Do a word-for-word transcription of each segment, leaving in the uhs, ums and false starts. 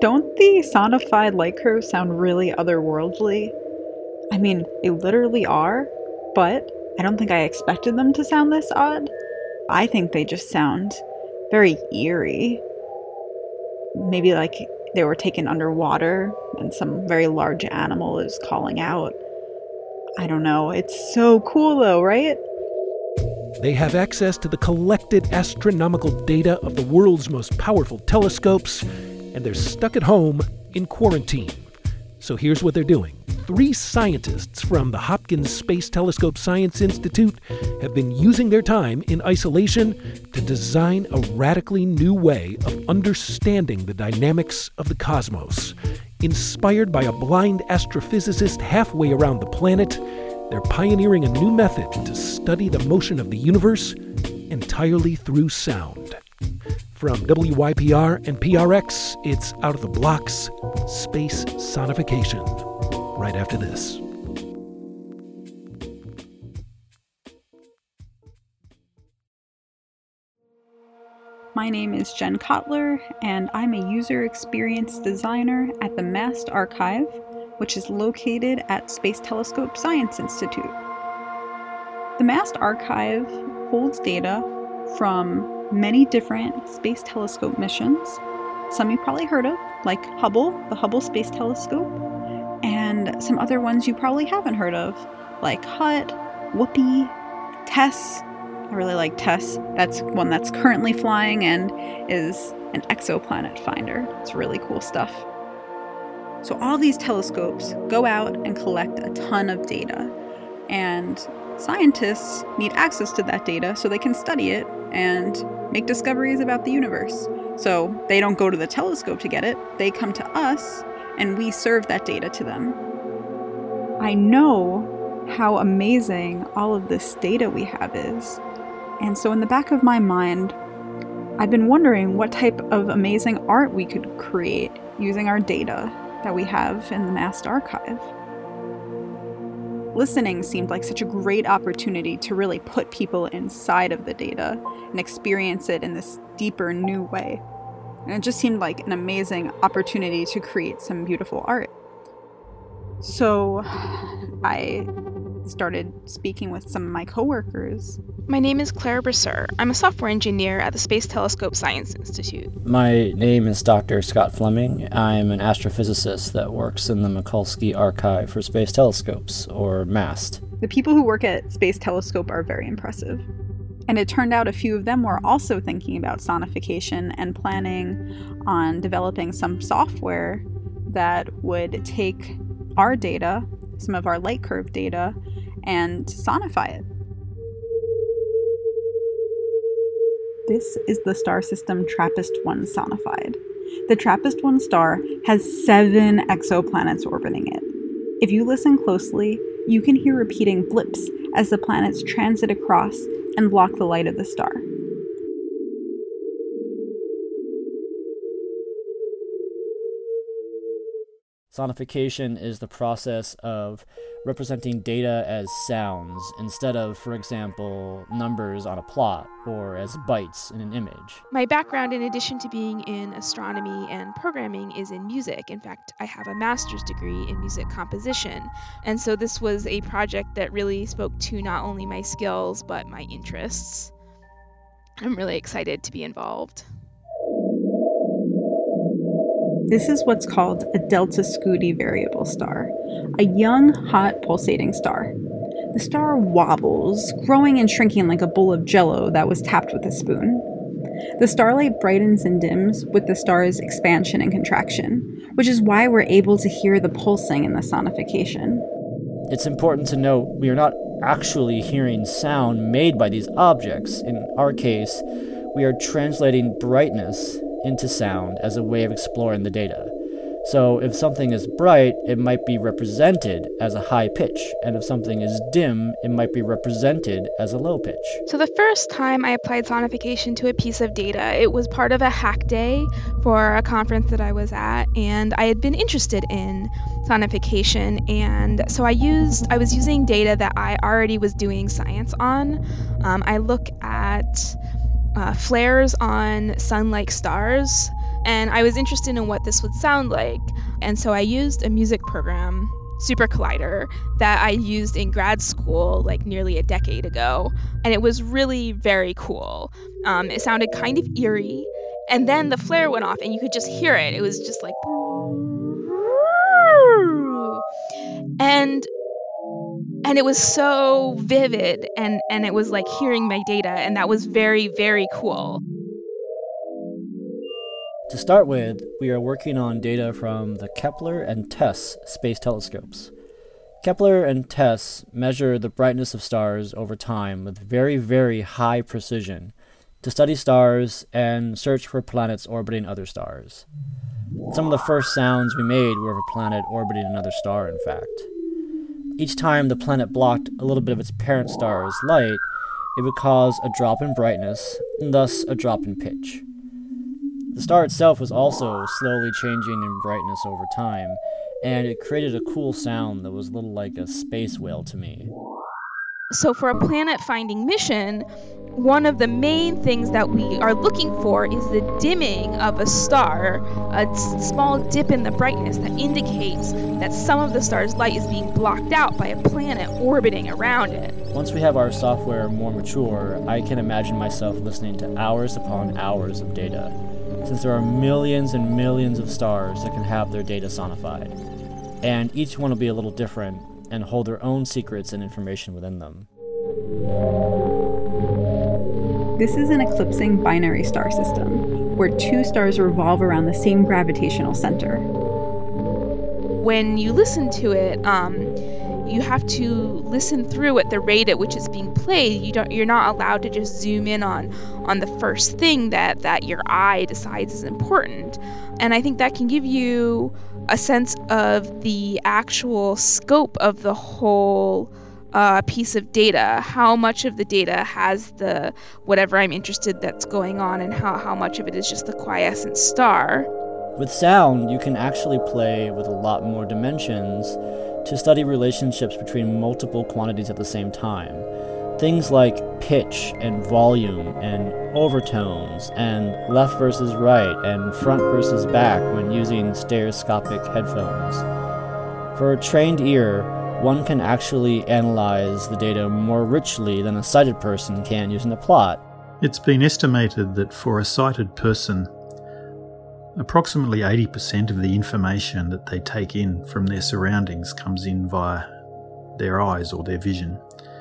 Don't the sonified light curves sound really otherworldly? I mean, they literally are, but I don't think I expected them to sound this odd. I think they just sound very eerie. Maybe like they were taken underwater and some very large animal is calling out. I don't know. It's so cool though, right? They have access to the collected astronomical data of the world's most powerful telescopes, and they're stuck at home in quarantine. So here's what they're doing. Three scientists from the Hopkins Space Telescope Science Institute have been using their time in isolation to design a radically new way of understanding the dynamics of the cosmos. Inspired by a blind astrophysicist halfway around the planet, they're pioneering a new method to study the motion of the universe entirely through sound. From W Y P R and P R X, it's Out of the Blocks, Space Sonification. Right after this. My name is Jen Kotler, and I'm a user experience designer at the MAST Archive, which is located at Space Telescope Science Institute. The MAST Archive holds data from many different space telescope missions. Some you've probably heard of, like Hubble, the Hubble Space Telescope, and some other ones you probably haven't heard of, like H U D, Whoopi, TESS. I really like TESS. That's one that's currently flying and is an exoplanet finder. It's really cool stuff. So all these telescopes go out and collect a ton of data, and scientists need access to that data so they can study it and make discoveries about the universe. So they don't go to the telescope to get it, they come to us and we serve that data to them. I know how amazing all of this data we have is. And so in the back of my mind, I've been wondering what type of amazing art we could create using our data that we have in the MAST Archive. Listening seemed like such a great opportunity to really put people inside of the data and experience it in this deeper, new way. And it just seemed like an amazing opportunity to create some beautiful art. So I started speaking with some of my coworkers. My name is Claire Bresser. I'm a software engineer at the Space Telescope Science Institute. My name is Doctor Scott Fleming. I'm an astrophysicist that works in the Mikulski Archive for Space Telescopes, or MAST. The people who work at Space Telescope are very impressive. And it turned out a few of them were also thinking about sonification and planning on developing some software that would take our data, some of our light curve data, and sonify it. This is the star system TRAPPIST one sonified. The TRAPPIST one star has seven exoplanets orbiting it. If you listen closely, you can hear repeating blips as the planets transit across and block the light of the star. Sonification is the process of representing data as sounds instead of, for example, numbers on a plot or as bytes in an image. My background, in addition to being in astronomy and programming, is in music. In fact, I have a master's degree in music composition. And so this was a project that really spoke to not only my skills, but my interests. I'm really excited to be involved. This is what's called a Delta Scuti variable star, a young, hot, pulsating star. The star wobbles, growing and shrinking like a bowl of jello that was tapped with a spoon. The starlight brightens and dims with the star's expansion and contraction, which is why we're able to hear the pulsing in the sonification. It's important to note we are not actually hearing sound made by these objects. In our case, we are translating brightness into sound as a way of exploring the data. So if something is bright, it might be represented as a high pitch, and if something is dim, it might be represented as a low pitch. So the first time I applied sonification to a piece of data, it was part of a hack day for a conference that I was at, and I had been interested in sonification, and so I used I was using data that I already was doing science on. Um, I look at Uh, flares on sun-like stars And I was interested in what this would sound like. And so I used a music program, Super Collider, that I used in grad school like nearly a decade ago. And it was really very cool. Um, it sounded kind of eerie. And then the flare went off and you could just hear it. It was just like... And and it was so vivid, and, and it was like hearing my data, and that was very, very cool. To start with, we are working on data from the Kepler and TESS space telescopes. Kepler and TESS measure the brightness of stars over time with very, very high precision to study stars and search for planets orbiting other stars. Some of the first sounds we made were of a planet orbiting another star, in fact. Each time the planet blocked a little bit of its parent star's light, it would cause a drop in brightness, and thus a drop in pitch. The star itself was also slowly changing in brightness over time, and it created a cool sound that was a little like a space whale to me. So for a planet-finding mission, one of the main things that we are looking for is the dimming of a star, a s- small dip in the brightness that indicates that some of the star's light is being blocked out by a planet orbiting around it. Once we have our software more mature, I can imagine myself listening to hours upon hours of data, since there are millions and millions of stars that can have their data sonified. And each one will be a little different and hold their own secrets and information within them. This is an eclipsing binary star system, where two stars revolve around the same gravitational center. When you listen to it, um, you have to listen through at the rate at which it's being played. You don't, you're not allowed to just zoom in on, on the first thing that, that your eye decides is important. And I think that can give you a sense of the actual scope of the whole uh, piece of data, how much of the data has the whatever I'm interested that's going on, and how, how much of it is just the quiescent star. With sound, you can actually play with a lot more dimensions to study relationships between multiple quantities at the same time. Things like pitch and volume and overtones and left versus right and front versus back when using stereoscopic headphones. For a trained ear, one can actually analyze the data more richly than a sighted person can using a plot. It's been estimated that for a sighted person, approximately eighty percent of the information that they take in from their surroundings comes in via their eyes or their vision.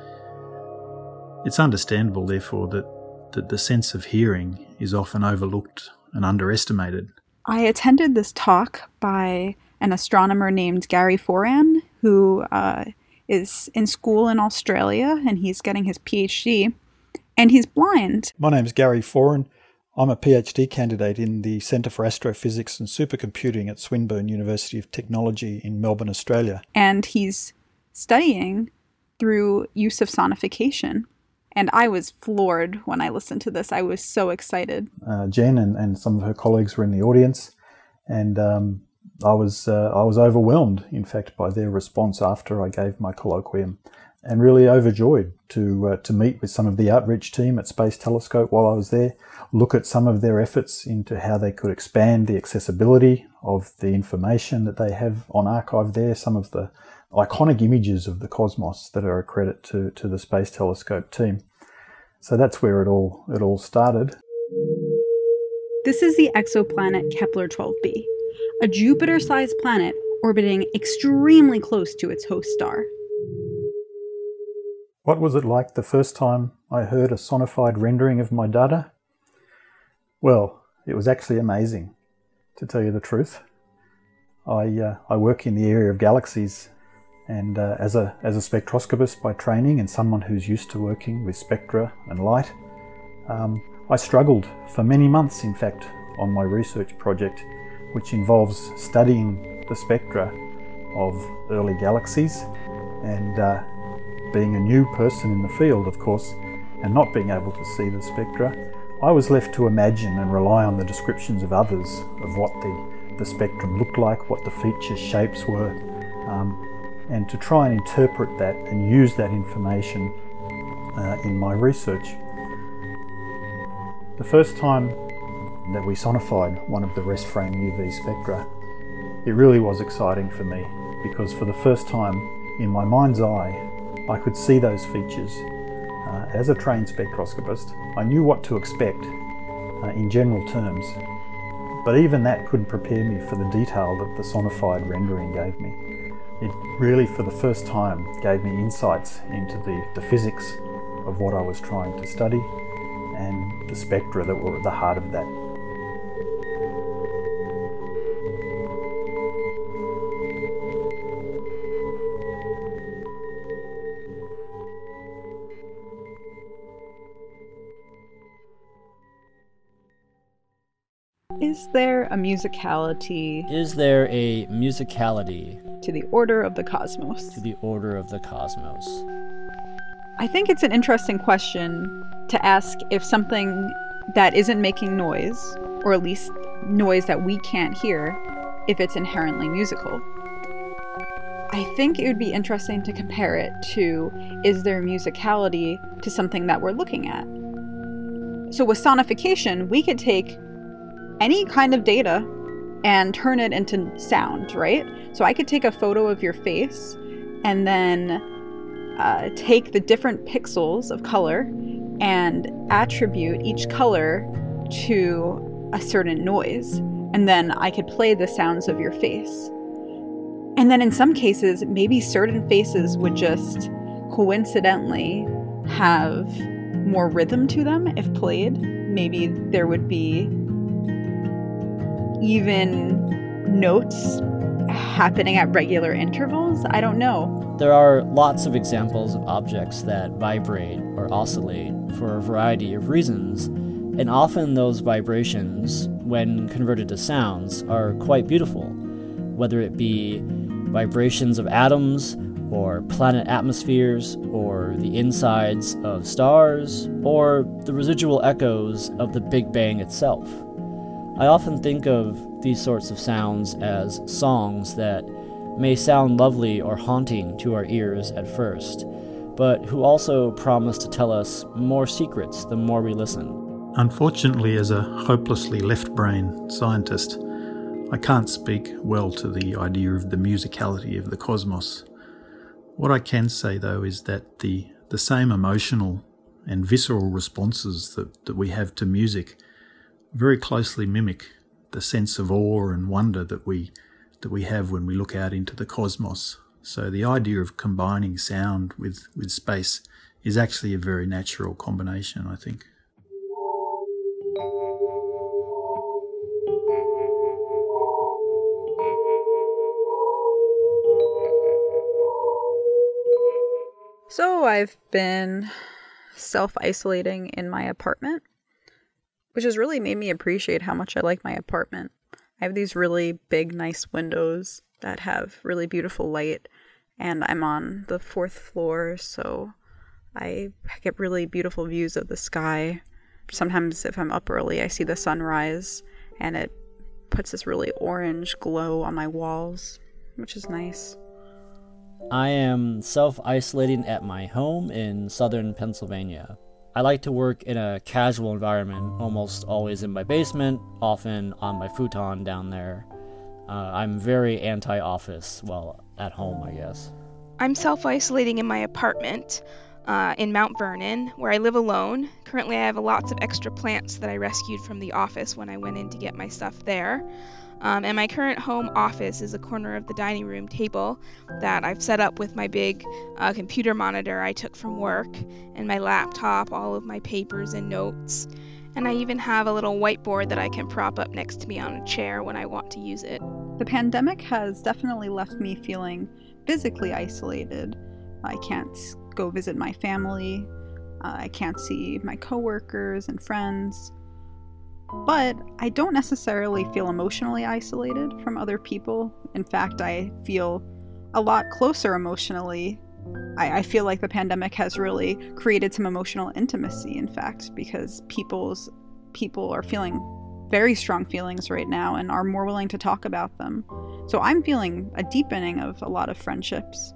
It's understandable, therefore, that, that the sense of hearing is often overlooked and underestimated. I attended this talk by an astronomer named Gary Foran, who uh, is in school in Australia, and he's getting his PhD, and he's blind. My name's Gary Foran. I'm a PhD candidate in the Centre for Astrophysics and Supercomputing at Swinburne University of Technology in Melbourne, Australia. And he's studying through use of sonification. And I was floored when I listened to this. I was so excited. Uh, Jen and, and some of her colleagues were in the audience, and um, I was uh, I was overwhelmed, in fact, by their response after I gave my colloquium, and really overjoyed to uh, to meet with some of the outreach team at Space Telescope while I was there, look at some of their efforts into how they could expand the accessibility of the information that they have on archive there, some of the iconic images of the cosmos that are a credit to, to the Space Telescope team. So that's where it all it all started. This is the exoplanet Kepler twelve b, a Jupiter-sized planet orbiting extremely close to its host star. What was it like the first time I heard a sonified rendering of my data? Well, it was actually amazing, to tell you the truth. I uh, I work in the area of galaxies, and uh, as a as a spectroscopist by training and someone who's used to working with spectra and light, um, I struggled for many months, in fact, on my research project, which involves studying the spectra of early galaxies, and uh, being a new person in the field, of course, and not being able to see the spectra, I was left to imagine and rely on the descriptions of others of what the, the spectrum looked like, what the features, shapes were, um, and to try and interpret that and use that information uh, in my research. The first time that we sonified one of the rest frame U V spectra, it really was exciting for me because for the first time in my mind's eye, I could see those features. Uh, as a trained spectroscopist, I knew what to expect uh, in general terms, but even that couldn't prepare me for the detail that the sonified rendering gave me. It really, for the first time, gave me insights into the, the physics of what I was trying to study and the spectra that were at the heart of that. Is there a musicality Is there a musicality to the order of the cosmos? to the order of the cosmos? I think it's an interesting question to ask if something that isn't making noise, or at least noise that we can't hear, if it's inherently musical. I think it would be interesting to compare it to, is there musicality to something that we're looking at? So with sonification, we could take any kind of data and turn it into sound, right? So I could take a photo of your face and then uh, take the different pixels of color and attribute each color to a certain noise. And then I could play the sounds of your face. And then in some cases, maybe certain faces would just coincidentally have more rhythm to them if played. Maybe there would be even notes happening at regular intervals. I don't know. There are lots of examples of objects that vibrate or oscillate for a variety of reasons, and often those vibrations, when converted to sounds, are quite beautiful, whether it be vibrations of atoms, or planet atmospheres, or the insides of stars, or the residual echoes of the Big Bang itself. I often think of these sorts of sounds as songs that may sound lovely or haunting to our ears at first, but who also promise to tell us more secrets the more we listen. Unfortunately, as a hopelessly left-brain scientist, I can't speak well to the idea of the musicality of the cosmos. What I can say, though, is that the, the same emotional and visceral responses that, that we have to music very closely mimic the sense of awe and wonder that we that we have when we look out into the cosmos. So the idea of combining sound with, with space is actually a very natural combination, I think. So I've been self-isolating in my apartment, which has really made me appreciate how much I like my apartment. I have these really big, nice windows that have really beautiful light, and I'm on the fourth floor, so I get really beautiful views of the sky. Sometimes if I'm up early, I see the sunrise, and it puts this really orange glow on my walls, which is nice. I am self-isolating at my home in southern Pennsylvania. I like to work in a casual environment, almost always in my basement, often on my futon down there. Uh, I'm very anti-office, well, at home, I guess. I'm self-isolating in my apartment uh, in Mount Vernon, where I live alone. Currently, I have lots of extra plants that I rescued from the office when I went in to get my stuff there. Um, and my current home office is a corner of the dining room table that I've set up with my big uh, computer monitor I took from work, and my laptop, all of my papers and notes. And I even have a little whiteboard that I can prop up next to me on a chair when I want to use it. The pandemic has definitely left me feeling physically isolated. I can't go visit my family. Uh, I can't see my coworkers and friends. But I don't necessarily feel emotionally isolated from other people. In fact, I feel a lot closer emotionally. I, I feel like the pandemic has really created some emotional intimacy, in fact, because people's people are feeling very strong feelings right now and are more willing to talk about them. So I'm feeling a deepening of a lot of friendships.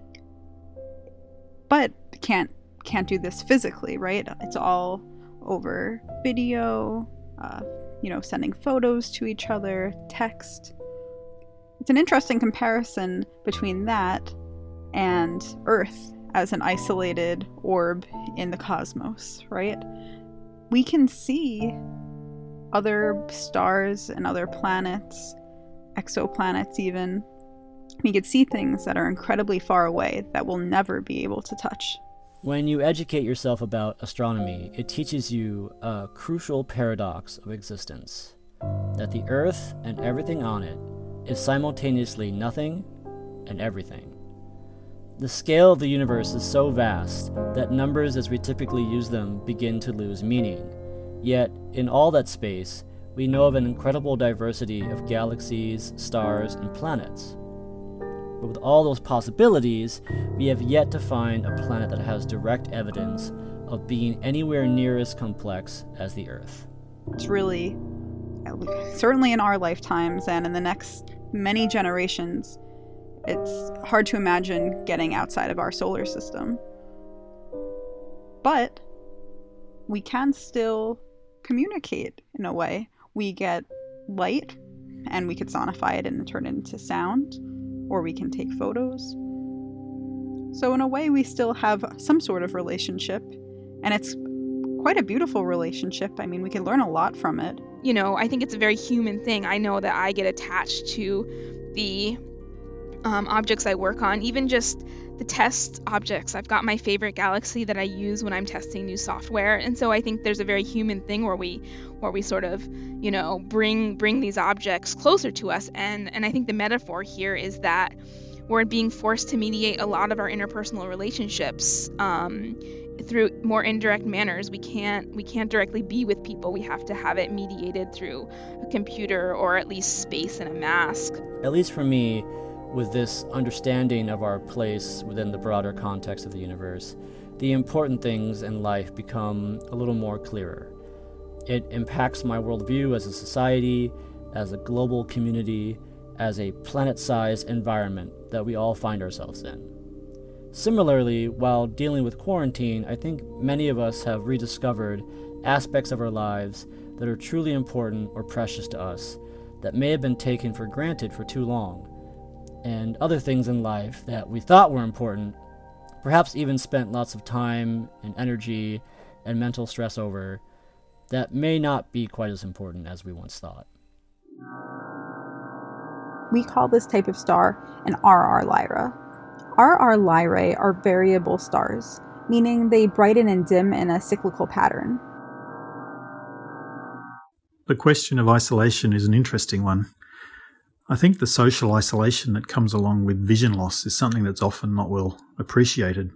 But can't can't do this physically, right? It's all over video, Uh, you know, sending photos to each other, text. It's an interesting comparison between that and Earth as an isolated orb in the cosmos, right? We can see other stars and other planets, exoplanets even. We could see things that are incredibly far away that we'll never be able to touch. When you educate yourself about astronomy, it teaches you a crucial paradox of existence, that the Earth and everything on it is simultaneously nothing and everything. The scale of the universe is so vast that numbers as we typically use them begin to lose meaning. Yet, in all that space, we know of an incredible diversity of galaxies, stars, and planets. But with all those possibilities, we have yet to find a planet that has direct evidence of being anywhere near as complex as the Earth. It's really, certainly in our lifetimes and in the next many generations, it's hard to imagine getting outside of our solar system. But we can still communicate in a way. We get light and we could sonify it and turn it into sound, or we can take photos. So in a way, we still have some sort of relationship, and it's quite a beautiful relationship. I mean, we can learn a lot from it. You know, I think it's a very human thing. I know that I get attached to the um, objects I work on, even just the test objects. I've got my favorite galaxy that I use when I'm testing new software, and so I think there's a very human thing where we where we sort of, you know, bring bring these objects closer to us. And and I think the metaphor here is that we're being forced to mediate a lot of our interpersonal relationships um, through more indirect manners. We can't we can't directly be with people. We have to have it mediated through a computer or at least space and a mask. At least for me, with this understanding of our place within the broader context of the universe, the important things in life become a little more clearer. It impacts my worldview as a society, as a global community, as a planet-sized environment that we all find ourselves in. Similarly, while dealing with quarantine, I think many of us have rediscovered aspects of our lives that are truly important or precious to us that may have been taken for granted for too long, and other things in life that we thought were important, perhaps even spent lots of time and energy and mental stress over, that may not be quite as important as we once thought. We call this type of star an R R Lyrae. R R Lyrae are variable stars, meaning they brighten and dim in a cyclical pattern. The question of isolation is an interesting one. I think the social isolation that comes along with vision loss is something that's often not well appreciated.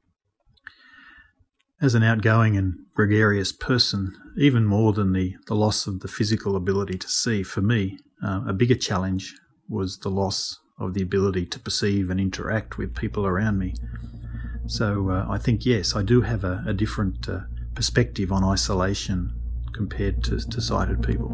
As an outgoing and gregarious person, even more than the, the loss of the physical ability to see, for me, uh, a bigger challenge was the loss of the ability to perceive and interact with people around me. So uh, I think, yes, I do have a, a different uh, perspective on isolation compared to, to sighted people.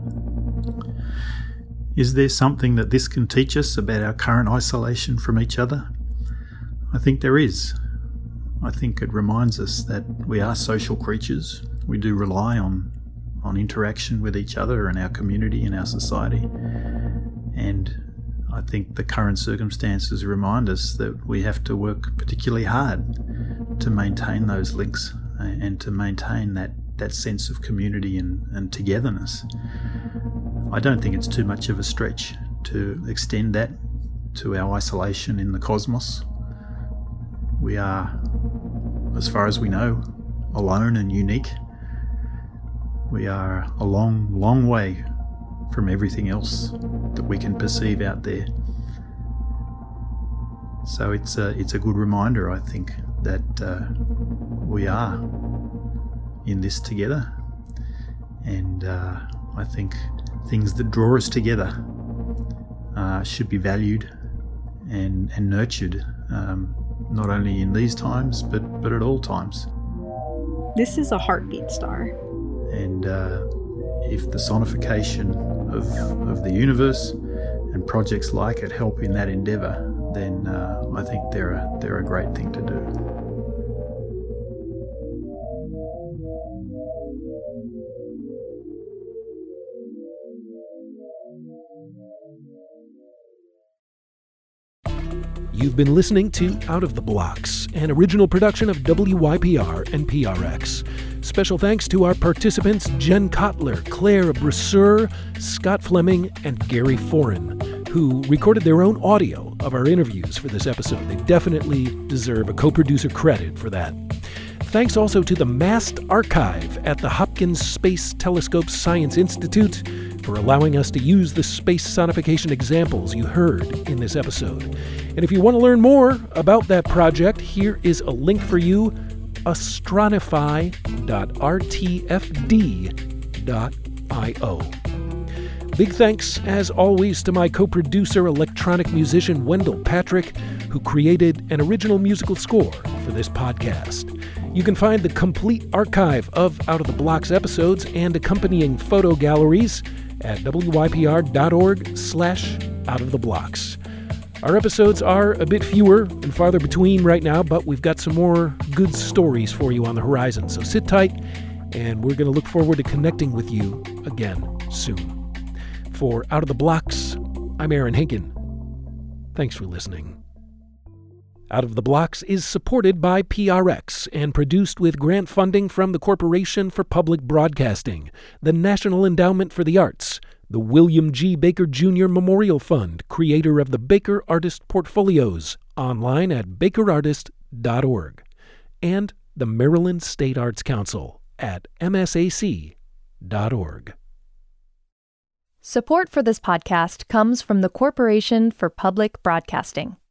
Is there something that this can teach us about our current isolation from each other? I think there is. I think it reminds us that we are social creatures. We do rely on, on interaction with each other and our community and our society. And I think the current circumstances remind us that we have to work particularly hard to maintain those links and to maintain that, that sense of community and, and togetherness. I don't think it's too much of a stretch to extend that to our isolation in the cosmos. We are, as far as we know, alone and unique. We are a long, long way from everything else that we can perceive out there. So it's a, it's a good reminder, I think, that uh, we are in this together. And uh, I think things that draw us together uh, should be valued and, and nurtured, um, not only in these times, but, but at all times. This is a heartbeat star. And uh, if the sonification of, of the universe and projects like it help in that endeavour, then uh, I think they're a, they're a great thing to do. You've been listening to Out of the Blocks, an original production of W Y P R and P R X. Special thanks to our participants Jen Kotler, Claire Brasseur, Scott Fleming, and Gary Foran, who recorded their own audio of our interviews for this episode. They definitely deserve a co-producer credit for that. Thanks also to the MAST Archive at the Hopkins Space Telescope Science Institute for allowing us to use the space sonification examples you heard in this episode. And if you want to learn more about that project, here is a link for you, astronify dot r t f d dot i o. Big thanks, as always, to my co-producer, electronic musician Wendell Patrick, who created an original musical score for this podcast. You can find the complete archive of Out of the Blocks episodes and accompanying photo galleries at w y p r dot org slash out of the blocks. Our episodes are a bit fewer and farther between right now, but we've got some more good stories for you on the horizon. So sit tight, and we're going to look forward to connecting with you again soon. For Out of the Blocks, I'm Aaron Hinkin. Thanks for listening. Out of the Blocks is supported by P R X and produced with grant funding from the Corporation for Public Broadcasting, the National Endowment for the Arts, the William G. Baker Junior Memorial Fund, creator of the Baker Artist Portfolios, online at baker artist dot org, and the Maryland State Arts Council at m s a c dot org. Support for this podcast comes from the Corporation for Public Broadcasting.